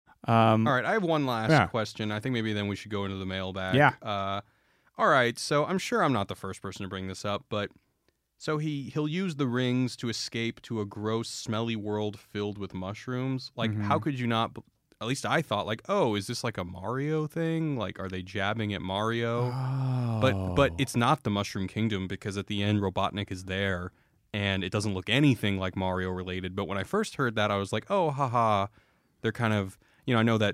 um, All right, I have one last Yeah. question. I think maybe then we should go into the mailbag. Yeah. Uh, all right, so I'm sure I'm not the first person to bring this up, but so he he'll use the rings to escape to a gross, smelly world filled with mushrooms. Like, Mhm. how could you not? b- At least I thought, like, oh, is this like a Mario thing? Like, are they jabbing at Mario? But but Oh. it's not the Mushroom Kingdom because at the end Robotnik is there and it doesn't look anything like Mario related. But when I first heard that, I was like, oh, haha, they're kind of, you know, I know that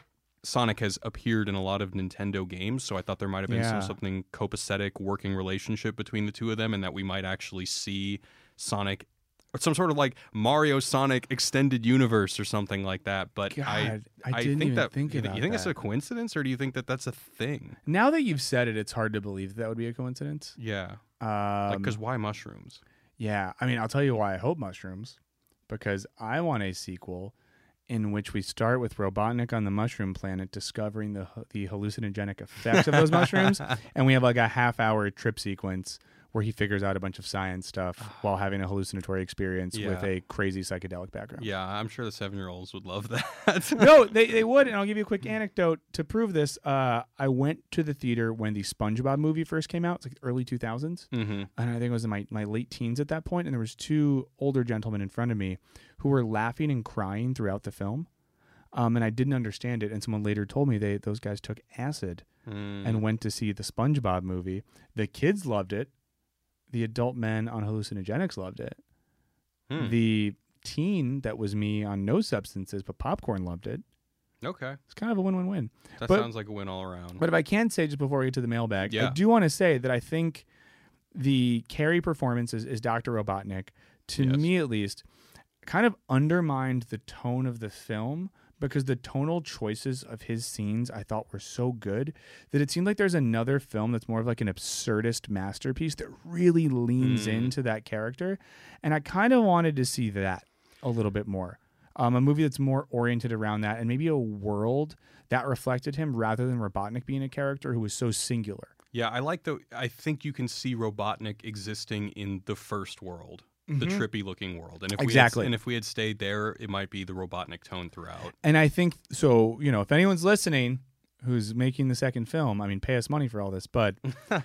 Sonic has appeared in a lot of Nintendo games, so I thought there might have been Yeah. some something copacetic working relationship between the two of them, and that we might actually see Sonic or some sort of like Mario Sonic extended universe or something like that. But I God, I I didn't think even that think you, about you think it's that. a coincidence, or do you think that that's a thing? Now that you've said it, it's hard to believe that would be a coincidence. Yeah, Um, because why mushrooms? yeah, I mean, I'll tell you why I hope mushrooms, because I want a sequel in which we start with Robotnik on the mushroom planet discovering the the hallucinogenic effects of those mushrooms, and we have like a half hour trip sequence where he figures out a bunch of science stuff while having a hallucinatory experience with Yeah. a crazy psychedelic background. Yeah, I'm sure the seven-year-olds would love that. No, they, they would, and I'll give you a quick anecdote to prove this. Uh, I went to the theater when the SpongeBob movie first came out. It's like early two thousands. Mm-hmm. And I think it was in my, my late teens at that point, and there was two older gentlemen in front of me who were laughing and crying throughout the film. Um, and I didn't understand it, and someone later told me they those guys took acid Mm. and went to see the SpongeBob movie. The kids loved it. The adult men on hallucinogenics loved it. Hmm. The teen that was me on no substances but popcorn loved it. Okay, It's kind of a win-win-win. that But- sounds like a win all around. But if I can say just before we get to the mailbag, I Yeah. do want to say that I think the Carrie performance is, is Doctor Robotnik, to Yes. me at least, kind of undermined the tone of the film because the tonal choices of his scenes I thought were so good that it seemed like there's another film that's more of like an absurdist masterpiece that really leans Mm. into that character. And I kind of wanted to see that a little bit more. Um, a movie that's more oriented around that and maybe a world that reflected him rather than Robotnik being a character who was so singular. Yeah, I like the. I think you can see Robotnik existing in the first world, the Mhm. trippy looking world, and if Exactly. we had, and if we had stayed there, it might be the Robotnik tone throughout. And I think, so, you know, if anyone's listening who's making the second film, I mean, pay us money for all this, but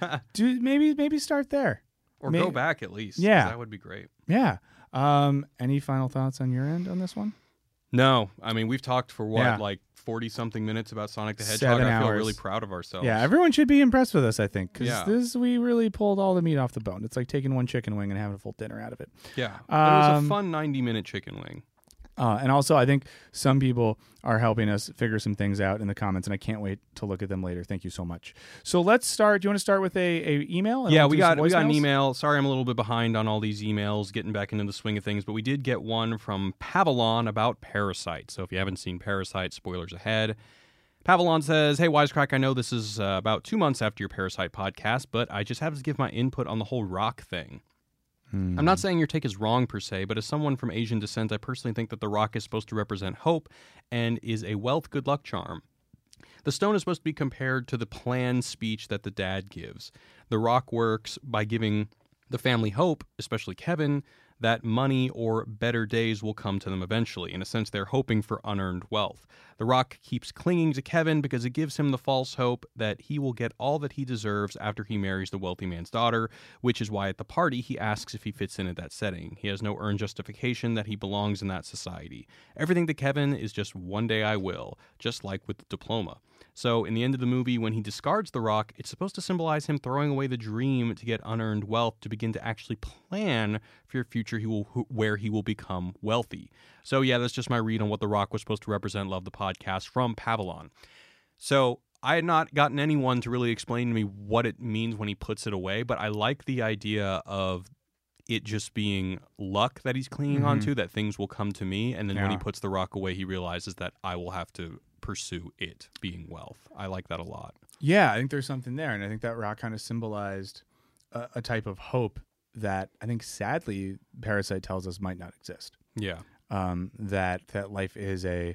do maybe maybe start there. Or May- go back at least. 'cause Yeah. that would be great. Yeah. Um, any final thoughts on your end on this one? No, I mean we've talked for what Yeah. like forty something minutes about Sonic the Hedgehog. Seven I feel hours. really proud of ourselves. Yeah, everyone should be impressed with us, I think, because Yeah. this we really pulled all the meat off the bone. It's like taking one chicken wing and having a full dinner out of it. yeah. But it was Um, a fun ninety minute chicken wing. Uh, and also, I think some people are helping us figure some things out in the comments, and I can't wait to look at them later. Thank you so much. So let's start. Do you want to start with a, a email? and Yeah, we'll we do some got we got an voicemails? email. Sorry, I'm a little bit behind on all these emails, getting back into the swing of things, but we did get one from Pavalon about Parasite. So if you haven't seen Parasite, spoilers ahead. Pavalon says, "Hey Wisecrack, I know this is uh, about two months after your Parasite podcast, but I just have to give my input on the whole rock thing. Hmm. I'm not saying your take is wrong per se, but as someone from Asian descent, I personally think that the rock is supposed to represent hope and is a wealth good luck charm. The stone is supposed to be compared to the planned speech that the dad gives. The rock works by giving the family hope, especially Kevin, that money or better days will come to them eventually. In a sense, they're hoping for unearned wealth. The rock keeps clinging to Kevin because it gives him the false hope that he will get all that he deserves after he marries the wealthy man's daughter, which is why at the party he asks if he fits in at that setting. He has no earned justification that he belongs in that society. Everything to Kevin is just one day I will, just like with the diploma. So in the end of the movie, when he discards the rock, it's supposed to symbolize him throwing away the dream to get unearned wealth to begin to actually plan for your future he will, where he will become wealthy. So yeah, that's just my read on what the rock was supposed to represent. Love the podcast from Pavilion. So I had not gotten anyone to really explain to me what it means when he puts it away, but I like the idea of it just being luck that he's clinging Mm-hmm. onto, that things will come to me. And then when he Yeah. puts the rock away, he realizes that I will have to pursue it being wealth. I like that a lot. Yeah, I think there's something there. And I think that rock kind of symbolized a, a type of hope that I think sadly Parasite tells us might not exist. Yeah. Um, that that life is a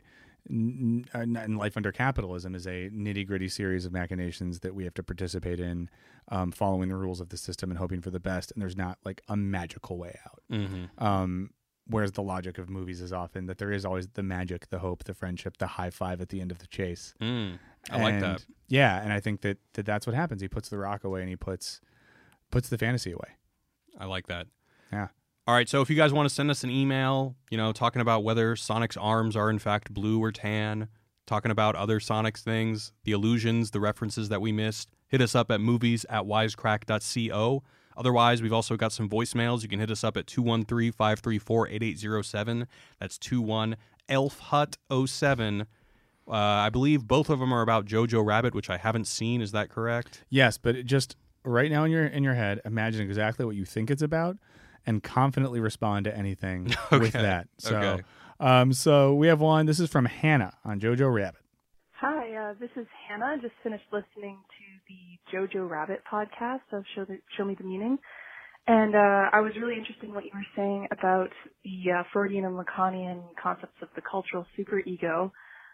n- n- and life under capitalism is a nitty gritty series of machinations that we have to participate in, um, following the rules of the system and hoping for the best. And there's not like a magical way out. Mm-hmm. Um, whereas the logic of movies is often that there is always the magic, the hope, the friendship, the high five at the end of the chase. Mm, I like And, that. Yeah, and I think that, that that's what happens. He puts the rock away and he puts puts the fantasy away. I like that. Yeah. All right, so if you guys want to send us an email, you know, talking about whether Sonic's arms are in fact blue or tan, talking about other Sonic's things, the illusions, the references that we missed, hit us up at movies at wisecrack dot co. Otherwise, we've also got some voicemails. You can hit us up at two one three, five three four, eight eight zero seven. That's two one elf hut oh seven. Uh, I believe both of them are about Jojo Rabbit, which I haven't seen. Is that correct? Yes, but it just right now in your in your head, imagine exactly what you think it's about and confidently respond to anything with Okay, that. So okay. um so we have one. This is from Hannah on Jojo Rabbit. Hi, uh, this is Hannah. Just finished listening to the Jojo Rabbit podcast of Show, the, Show Me the Meaning. And uh, I was really interested in what you were saying about the uh, Freudian and Lacanian concepts of the cultural superego.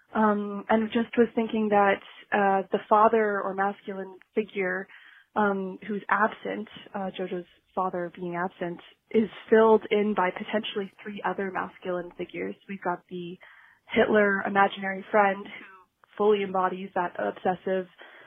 Um, and just was thinking that uh, the father or masculine figure um, who's absent, uh, Jojo's father being absent, is filled in by potentially three other masculine figures. We've got the Hitler imaginary friend who fully embodies that obsessive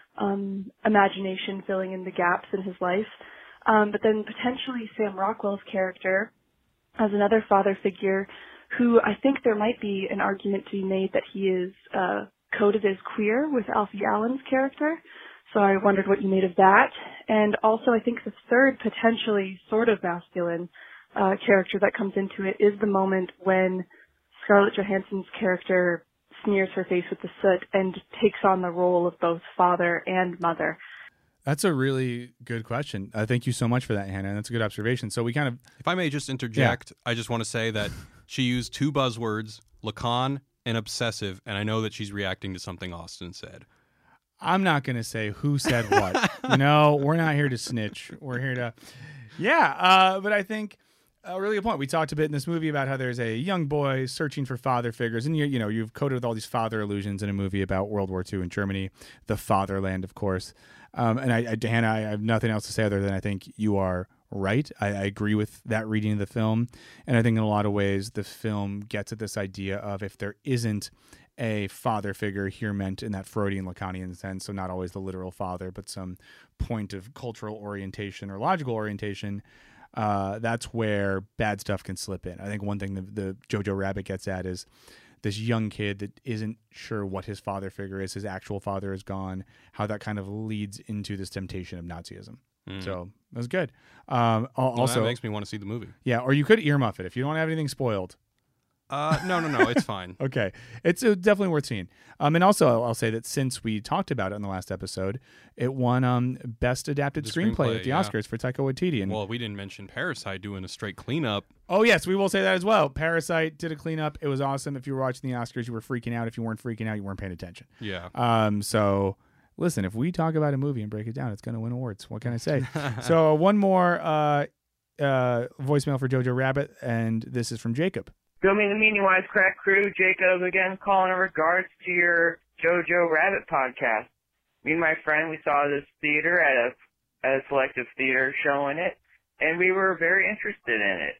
um, imagination filling in the gaps in his life. Um, but then potentially Sam Rockwell's character as another father figure who I think there might be an argument to be made that he is uh, coded as queer with Alfie Allen's character. So I wondered what you made of that. And also I think the third potentially sort of masculine uh, character that comes into it is the moment when Scarlett Johansson's character smears her face with the soot and takes on the role of both father and mother. That's a really good question. Uh, thank you so much for that, Hannah. That's a good observation. So we kind of If I may just interject, I just want to say that she used two buzzwords, Lacan and obsessive, and I know that she's reacting to something Austin said. I'm not going to say who said what. You know, we're not here to snitch. We're here to, yeah. Uh, but I think a really good point. We talked a bit in this movie about how there's a young boy searching for father figures, and you, you know, you've coded with all these father illusions in a movie about World War Two in Germany, the fatherland, of course. Um, and I, I, Hannah, I have nothing else to say other than I think you are right. I, I agree with that reading of the film, and I think in a lot of ways the film gets at this idea of if there isn't a father figure here meant in that Freudian Lacanian sense, so not always the literal father, but some point of cultural orientation or logical orientation, uh, that's where bad stuff can slip in. I think one thing the, the Jojo Rabbit gets at is this young kid that isn't sure what his father figure is, his actual father is gone, how that kind of leads into this temptation of Nazism. Mm. So that was good. Um, well, also, that makes me want to see the movie. Yeah, or you could earmuff it if you don't want to have anything spoiled. Uh, no, no, no, it's fine. Okay. It's uh, definitely worth seeing. Um, and also, I'll, I'll say that since we talked about it in the last episode, it won um, Best Adapted The Screenplay, screenplay, at the yeah. Oscars for Taika Waititi. And, well, we didn't mention Parasite doing a straight cleanup. oh, yes, we will say that as well. Parasite did a cleanup. It was awesome. If you were watching the Oscars, you were freaking out. If you weren't freaking out, you weren't paying attention. Yeah. Um. So, listen, if we talk about a movie and break it down, it's going to win awards. What can I say? So, uh, one more uh, uh, voicemail for Jojo Rabbit, and this is from Jacob. Show Me the Meaning Wisecrack crew, Jacob again calling in regards to your Jojo Rabbit podcast. Me and my friend, we saw this theater at a, at a selective theater showing it, and we were very interested in it.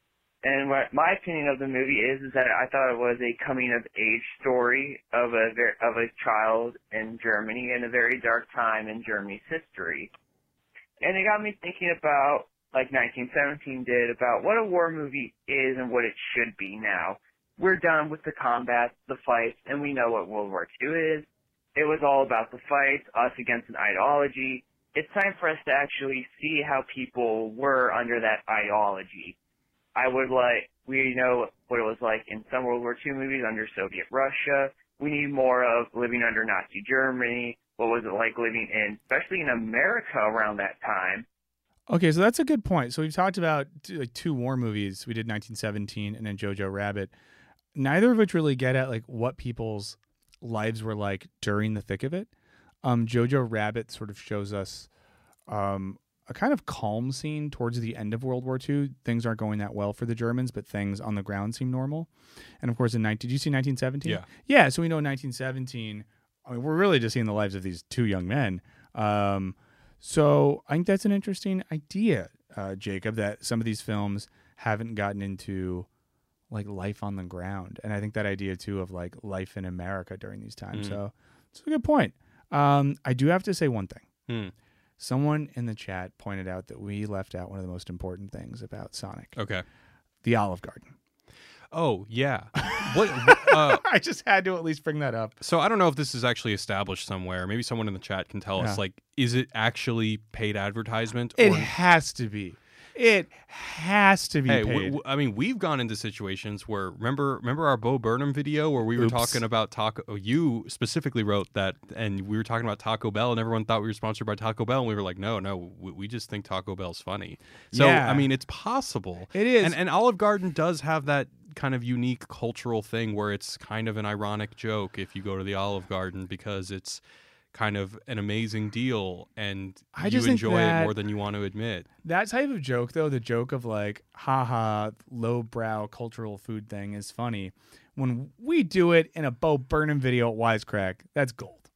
And what my opinion of the movie is, is that I thought it was a coming-of-age story of a of a child in Germany in a very dark time in Germany's history. And it got me thinking about, like nineteen seventeen did, about what a war movie is and what it should be now. We're done with the combat, the fights, and we know what World War Two is. it was all about the fights, us against an ideology. It's time for us to actually see how people were under that ideology. I would like, we know what it was like in some World War Two movies under Soviet Russia. We need more of living under Nazi Germany. What was it like living in, especially in America around that time? Okay, so that's a good point. So we've talked about two, like two war movies. We did nineteen seventeen and then Jojo Rabbit. Neither of which really get at like what people's lives were like during the thick of it. Um, Jojo Rabbit sort of shows us um, a kind of calm scene towards the end of World War Two. Things aren't going that well for the Germans, but things on the ground seem normal. And of course, in nineteen, did you see nineteen seventeen? Yeah. Yeah. So we know in nineteen seventeen, I mean, we're really just seeing the lives of these two young men. Um, so I think that's an interesting idea, uh, Jacob, that some of these films haven't gotten into like life on the ground. And I think that idea too of like life in America during these times. Mm. So it's a good point. Um, I do have to say one thing. Mm. Someone in the chat pointed out that we left out one of the most important things about Sonic. Okay. The Olive Garden. Oh, yeah. What? Uh, I just had to at least bring that up. so I don't know if this is actually established somewhere. Maybe someone in the chat can tell Yeah. us, like, is it actually paid advertisement? It or... has to be. It has to be Hey, paid. w- w- I mean, we've gone into situations where remember, remember our Bo Burnham video where we were Oops. talking about Taco. oh, You specifically wrote that, and we were talking about Taco Bell, and everyone thought we were sponsored by Taco Bell, and we were like, no, no, we, we just think Taco Bell's funny. So Yeah. I mean, it's possible. It is. and and Olive Garden does have that kind of unique cultural thing where it's kind of an ironic joke if you go to the Olive Garden because it's kind of an amazing deal and I you just think enjoy that- it more than you want to admit. That type of joke, though, the joke of like, haha, lowbrow cultural food thing is funny. When we do it in a Bo Burnham video at Wisecrack, that's gold.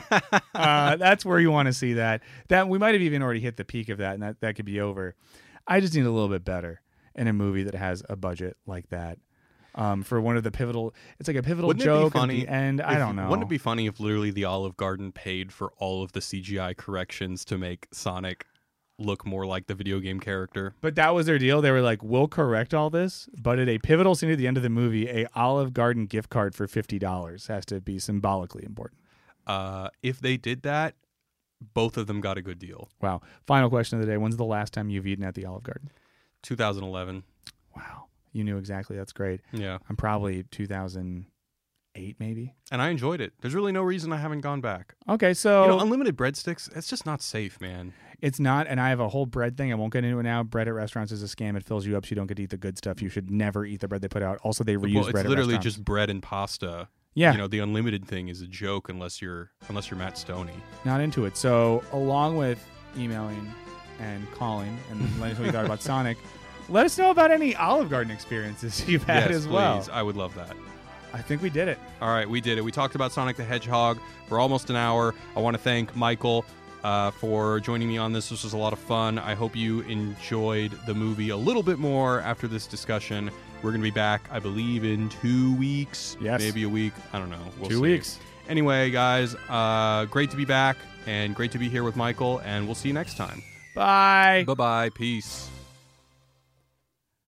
uh, that's where you want to see that. That we might have even already hit the peak of that, and that, that could be over. I just need a little bit better in a movie that has a budget like that. Um, for one of the pivotal, it's like a pivotal Wouldn't joke it be funny at the end. I if- don't know. Wouldn't it be funny if literally the Olive Garden paid for all of the C G I corrections to make Sonic look more like the video game character? But that was their deal. They were like, we'll correct all this, but at a pivotal scene at the end of the movie, a Olive Garden gift card for fifty dollars has to be symbolically important. Uh, if they did that, both of them got a good deal. Wow. Final question of the day. When's the last time you've eaten at the Olive Garden? two thousand eleven. Wow. You knew exactly. That's great. Yeah. I'm probably two thousand eight, maybe. And I enjoyed it. There's really no reason I haven't gone back. Okay, so You know, unlimited breadsticks, it's just not safe, man. it's not, and I have a whole bread thing. I won't get into it now. Bread at restaurants is a scam. It fills you up so you don't get to eat the good stuff. You should never eat the bread they put out. Also, they reuse Well, it's bread at literally restaurants. just bread and pasta. Yeah. You know, the unlimited thing is a joke unless you're unless you're Matt Stoney. Not into it. So along with emailing and calling and letting us know what you thought about Sonic, let us know about any Olive Garden experiences you've had yes, as well. please. I would love that. I think we did it. All right, we did it. We talked about Sonic the Hedgehog for almost an hour. I want to thank Michael uh, for joining me on this. This was a lot of fun. I hope you enjoyed the movie a little bit more after this discussion. We're going to be back, I believe, in two weeks. Yes. Maybe a week. I don't know. We'll Two see. weeks. Anyway, guys, uh, great to be back and great to be here with Michael, and we'll see you next time. Bye. Bye-bye. Peace.